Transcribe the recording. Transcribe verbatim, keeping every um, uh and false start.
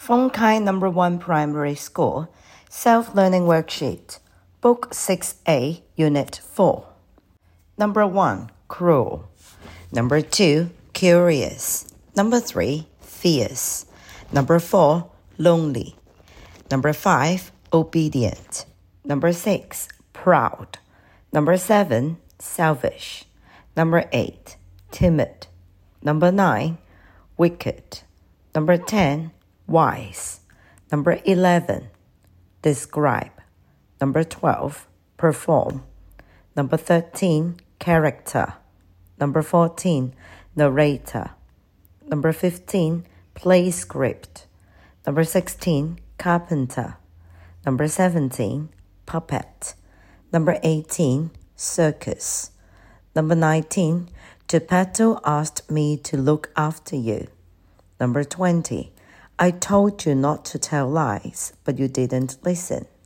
Fong Kai Number one Primary School, Self-Learning Worksheet, Book six A, Unit four. Number one, cruel. Number two, curious. Number three, fierce. Number four, lonely. Number five, obedient. Number six, proud. Number seven, selfish. Number eight, timid. Number nine, wicked. Number ten, wise. Number eleven, describe. Number twelve, perform. Number thirteen, character. Number fourteen, narrator. Number fifteen, play script. Number sixteen, carpenter. Number seventeen, puppet. Number eighteen, circus. Number nineteen, Geppetto asked me to look after you. Number twenty, I told you not to tell lies, but you didn't listen.